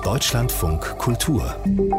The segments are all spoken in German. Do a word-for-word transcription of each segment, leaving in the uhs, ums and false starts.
Deutschlandfunk Kultur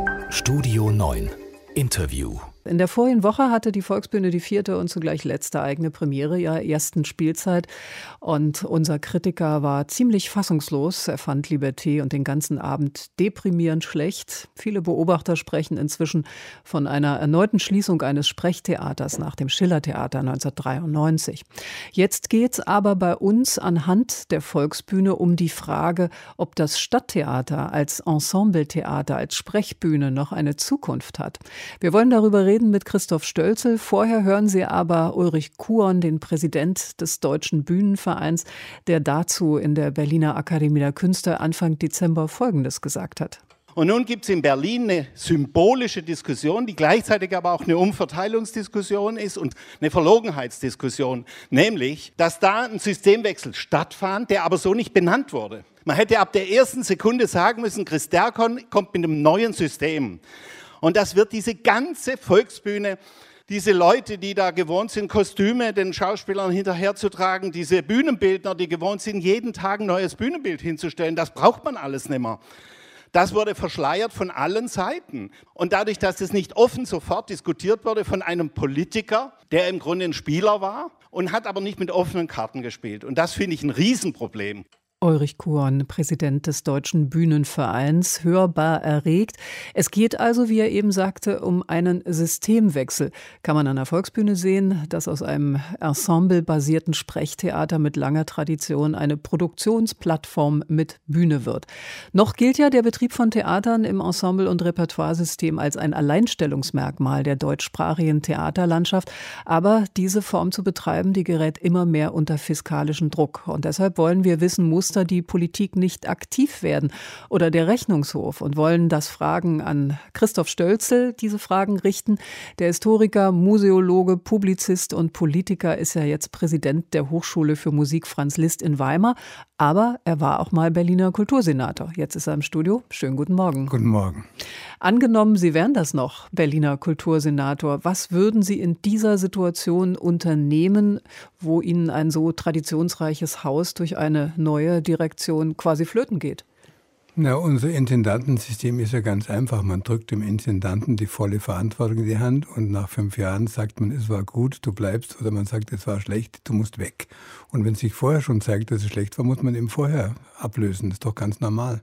Studio neun Interview. In der vorigen Woche hatte die Volksbühne die vierte und zugleich letzte eigene Premiere ihrer ersten Spielzeit. Und unser Kritiker war ziemlich fassungslos. Er fand Liberté und den ganzen Abend deprimierend schlecht. Viele Beobachter sprechen inzwischen von einer erneuten Schließung eines Sprechtheaters nach dem Schillertheater neunzehnhundertdreiundneunzig. Jetzt geht's aber bei uns anhand der Volksbühne um die Frage, ob das Stadttheater als Ensembletheater, als Sprechbühne noch eine Zukunft hat. Wir wollen darüber reden mit Christoph Stölzl. Vorher hören Sie aber Ulrich Kuon, den Präsident des Deutschen Bühnenvereins, der dazu in der Berliner Akademie der Künste Anfang Dezember Folgendes gesagt hat. Und nun gibt es in Berlin eine symbolische Diskussion, die gleichzeitig aber auch eine Umverteilungsdiskussion ist und eine Verlogenheitsdiskussion, nämlich, dass da ein Systemwechsel stattfand, der aber so nicht benannt wurde. Man hätte ab der ersten Sekunde sagen müssen, Chris Dercon kommt mit einem neuen System. Und das wird diese ganze Volksbühne, diese Leute, die da gewohnt sind, Kostüme den Schauspielern hinterherzutragen, diese Bühnenbildner, die gewohnt sind, jeden Tag ein neues Bühnenbild hinzustellen, das braucht man alles nicht mehr. Das wurde verschleiert von allen Seiten. Und dadurch, dass das nicht offen sofort diskutiert wurde von einem Politiker, der im Grunde ein Spieler war und hat aber nicht mit offenen Karten gespielt. Und das finde ich ein Riesenproblem. Ulrich Kuon, Präsident des Deutschen Bühnenvereins, hörbar erregt. Es geht also, wie er eben sagte, um einen Systemwechsel. Kann man an der Volksbühne sehen, dass aus einem ensemblebasierten Sprechtheater mit langer Tradition eine Produktionsplattform mit Bühne wird. Noch gilt ja der Betrieb von Theatern im Ensemble- und Repertoiresystem als ein Alleinstellungsmerkmal der deutschsprachigen Theaterlandschaft. Aber diese Form zu betreiben, die gerät immer mehr unter fiskalischen Druck. Und deshalb wollen wir wissen, muss da die Politik nicht aktiv werden oder der Rechnungshof, und wollen das Fragen an Christoph Stölzl, diese Fragen richten. Der Historiker, Museologe, Publizist und Politiker ist ja jetzt Präsident der Hochschule für Musik Franz Liszt in Weimar, aber er war auch mal Berliner Kultursenator. Jetzt ist er im Studio. Schönen guten Morgen. Guten Morgen. Angenommen, Sie wären das noch, Berliner Kultursenator. Was würden Sie in dieser Situation unternehmen, wo Ihnen ein so traditionsreiches Haus durch eine neue Direktion quasi flöten geht? Na, unser Intendantensystem ist ja ganz einfach. Man drückt dem Intendanten die volle Verantwortung in die Hand und nach fünf Jahren sagt man, es war gut, du bleibst, oder man sagt, es war schlecht, du musst weg. Und wenn es sich vorher schon zeigt, dass es schlecht war, muss man eben vorher ablösen. Das ist doch ganz normal.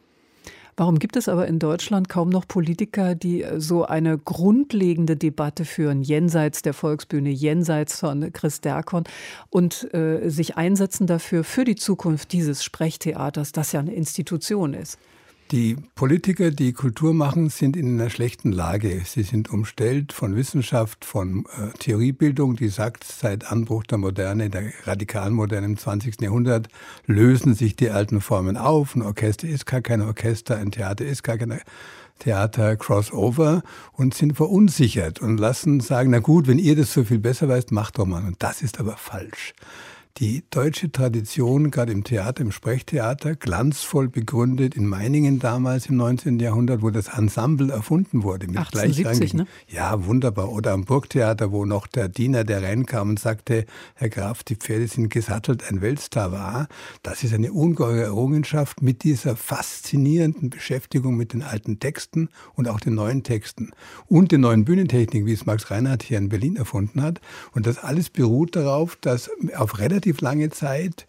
Warum gibt es aber in Deutschland kaum noch Politiker, die so eine grundlegende Debatte führen, jenseits der Volksbühne, jenseits von Chris Dercon, und äh, sich einsetzen dafür, für die Zukunft dieses Sprechtheaters, das ja eine Institution ist? Die Politiker, die Kultur machen, sind in einer schlechten Lage. Sie sind umstellt von Wissenschaft, von äh, Theoriebildung, die sagt, seit Anbruch der Moderne, der radikalen Moderne im zwanzigsten Jahrhundert, lösen sich die alten Formen auf. Ein Orchester ist gar kein Orchester, ein Theater ist gar kein Theater, Crossover, und sind verunsichert und lassen sagen, na gut, wenn ihr das so viel besser weißt, macht doch mal. Und das ist aber falsch. Die deutsche Tradition, gerade im Theater, im Sprechtheater, glanzvoll begründet in Meiningen damals im neunzehnten Jahrhundert, wo das Ensemble erfunden wurde. Mit achtzehnhundertsiebzig, ne? Ja, wunderbar. Oder am Burgtheater, wo noch der Diener, der reinkam und sagte, Herr Graf, die Pferde sind gesattelt, ein Weltstar war. Das ist eine ungeheure Errungenschaft mit dieser faszinierenden Beschäftigung mit den alten Texten und auch den neuen Texten und den neuen Bühnentechniken, wie es Max Reinhardt hier in Berlin erfunden hat. Und das alles beruht darauf, dass auf relativ relativ lange Zeit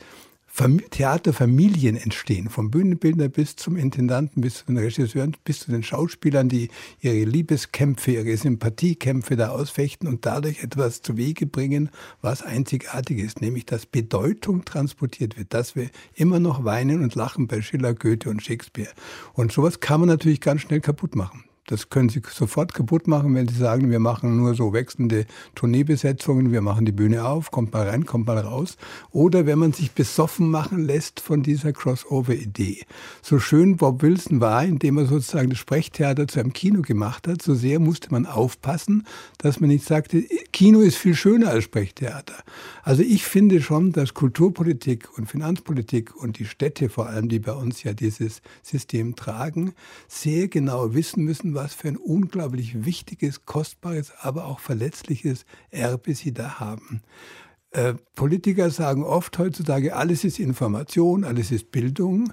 Theaterfamilien entstehen, vom Bühnenbildner bis zum Intendanten, bis zu den Regisseuren, bis zu den Schauspielern, die ihre Liebeskämpfe, ihre Sympathiekämpfe da ausfechten und dadurch etwas zu Wege bringen, was einzigartig ist, nämlich dass Bedeutung transportiert wird, dass wir immer noch weinen und lachen bei Schiller, Goethe und Shakespeare. Und sowas kann man natürlich ganz schnell kaputt machen. Das können Sie sofort kaputt machen, wenn Sie sagen, wir machen nur so wechselnde Tourneebesetzungen, wir machen die Bühne auf, kommt mal rein, kommt mal raus. Oder wenn man sich besoffen machen lässt von dieser Crossover-Idee. So schön Bob Wilson war, indem er sozusagen das Sprechtheater zu einem Kino gemacht hat, so sehr musste man aufpassen, dass man nicht sagte, Kino ist viel schöner als Sprechtheater. Also ich finde schon, dass Kulturpolitik und Finanzpolitik und die Städte vor allem, die bei uns ja dieses System tragen, sehr genau wissen müssen, was für ein unglaublich wichtiges, kostbares, aber auch verletzliches Erbe sie da haben. Äh, Politiker sagen oft heutzutage, alles ist Information, alles ist Bildung.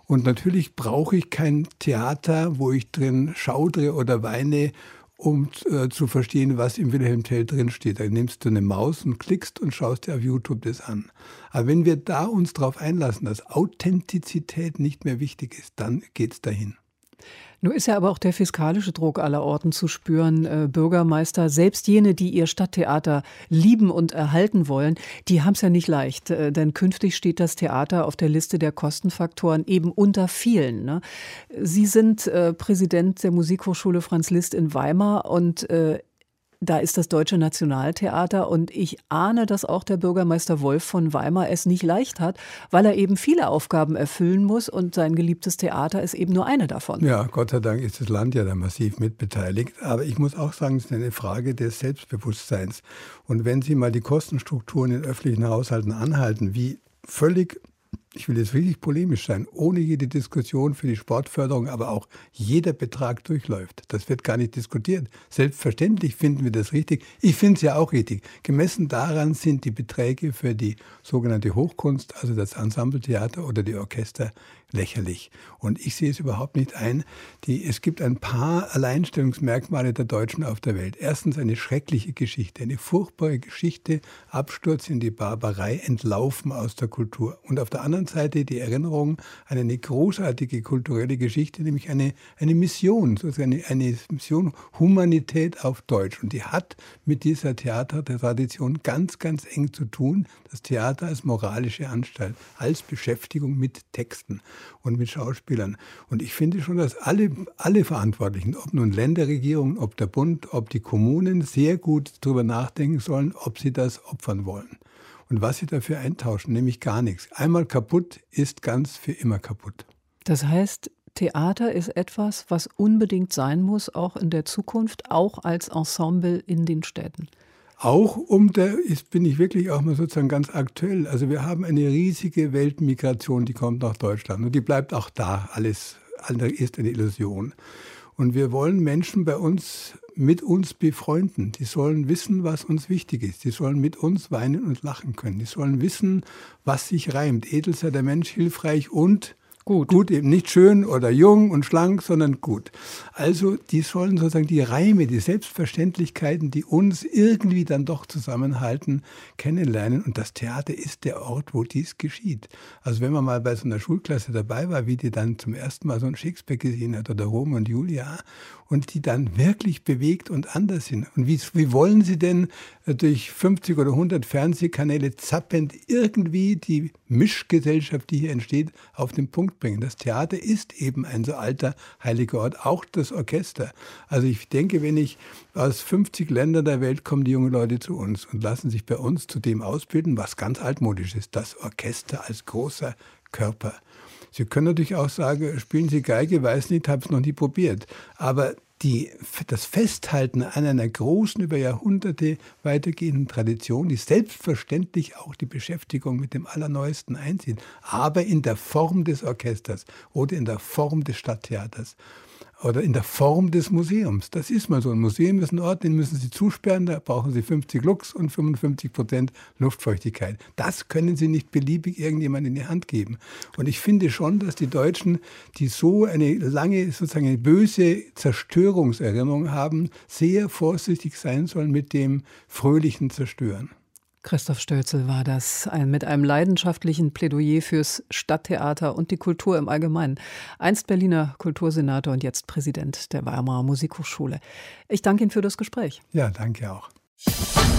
Und natürlich brauche ich kein Theater, wo ich drin schaudere oder weine, um äh, zu verstehen, was im Wilhelm Tell drinsteht. Da nimmst du eine Maus und klickst und schaust dir auf YouTube das an. Aber wenn wir da uns darauf einlassen, dass Authentizität nicht mehr wichtig ist, dann geht's dahin. Nun ist ja aber auch der fiskalische Druck aller Orten zu spüren. Äh, Bürgermeister, selbst jene, die ihr Stadttheater lieben und erhalten wollen, die haben es ja nicht leicht. Äh, denn künftig steht das Theater auf der Liste der Kostenfaktoren eben unter vielen. Ne? Sie sind äh, Präsident der Musikhochschule Franz Liszt in Weimar und äh, da ist das Deutsche Nationaltheater und ich ahne, dass auch der Bürgermeister Wolf von Weimar es nicht leicht hat, weil er eben viele Aufgaben erfüllen muss und sein geliebtes Theater ist eben nur eine davon. Ja, Gott sei Dank ist das Land ja da massiv mitbeteiligt. Aber ich muss auch sagen, es ist eine Frage des Selbstbewusstseins. Und wenn Sie mal die Kostenstrukturen in öffentlichen Haushalten anhalten, wie völlig, ich will jetzt wirklich polemisch sein, ohne jede Diskussion für die Sportförderung, aber auch jeder Betrag durchläuft. Das wird gar nicht diskutiert. Selbstverständlich finden wir das richtig. Ich finde es ja auch richtig. Gemessen daran sind die Beträge für die sogenannte Hochkunst, also das Ensembletheater oder die Orchester, lächerlich. Und ich sehe es überhaupt nicht ein. Die, es gibt ein paar Alleinstellungsmerkmale der Deutschen auf der Welt. Erstens eine schreckliche Geschichte, eine furchtbare Geschichte, Absturz in die Barbarei, Entlaufen aus der Kultur. Und auf der anderen Seite die Erinnerung an eine großartige kulturelle Geschichte, nämlich eine, eine Mission, sozusagen eine, eine Mission Humanität auf Deutsch. Und die hat mit dieser Theatertradition ganz, ganz eng zu tun. Das Theater als moralische Anstalt, als Beschäftigung mit Texten und mit Schauspielern. Und ich finde schon, dass alle, alle Verantwortlichen, ob nun Länderregierungen, ob der Bund, ob die Kommunen, sehr gut darüber nachdenken sollen, ob sie das opfern wollen. Und was sie dafür eintauschen, nämlich gar nichts. Einmal kaputt ist ganz für immer kaputt. Das heißt, Theater ist etwas, was unbedingt sein muss, auch in der Zukunft, auch als Ensemble in den Städten. Auch um der, ist, bin ich wirklich auch mal sozusagen ganz aktuell. Also wir haben eine riesige Weltmigration, die kommt nach Deutschland und die bleibt auch da. Alles andere ist eine Illusion. Und wir wollen Menschen bei uns, mit uns befreunden. Die sollen wissen, was uns wichtig ist. Die sollen mit uns weinen und lachen können. Die sollen wissen, was sich reimt. Edel sei der Mensch, hilfreich und Gut. Gut, eben nicht schön oder jung und schlank, sondern gut. Also die sollen sozusagen die Reime, die Selbstverständlichkeiten, die uns irgendwie dann doch zusammenhalten, kennenlernen. Und das Theater ist der Ort, wo dies geschieht. Also wenn man mal bei so einer Schulklasse dabei war, wie die dann zum ersten Mal so ein Shakespeare gesehen hat oder Romeo und Julia und die dann wirklich bewegt und anders sind. Und wie, wie wollen sie denn durch fünfzig oder hundert Fernsehkanäle zappend irgendwie die Mischgesellschaft, die hier entsteht, auf den Punkt bringen? Das Theater ist eben ein so alter heiliger Ort, auch das Orchester. Also ich denke, wenn ich aus fünfzig Ländern der Welt kommen die jungen Leute zu uns und lassen sich bei uns zu dem ausbilden, was ganz altmodisch ist, das Orchester als großer Körper. Sie können natürlich auch sagen, spielen Sie Geige, weiß nicht, habe es noch nie probiert. Aber die, das Festhalten an einer großen, über Jahrhunderte weitergehenden Tradition, die selbstverständlich auch die Beschäftigung mit dem Allerneuesten einzieht, aber in der Form des Orchesters oder in der Form des Stadttheaters oder in der Form des Museums. Das ist mal so. Ein Museum ist ein Ort, den müssen Sie zusperren, da brauchen Sie fünfzig Lux und fünfundfünfzig Prozent Luftfeuchtigkeit. Das können Sie nicht beliebig irgendjemandem in die Hand geben. Und ich finde schon, dass die Deutschen, die so eine lange, sozusagen eine böse Zerstörungserinnerung haben, sehr vorsichtig sein sollen mit dem fröhlichen Zerstören. Christoph Stölzl war das, ein, mit einem leidenschaftlichen Plädoyer fürs Stadttheater und die Kultur im Allgemeinen. Einst Berliner Kultursenator und jetzt Präsident der Weimarer Musikhochschule. Ich danke Ihnen für das Gespräch. Ja, danke auch.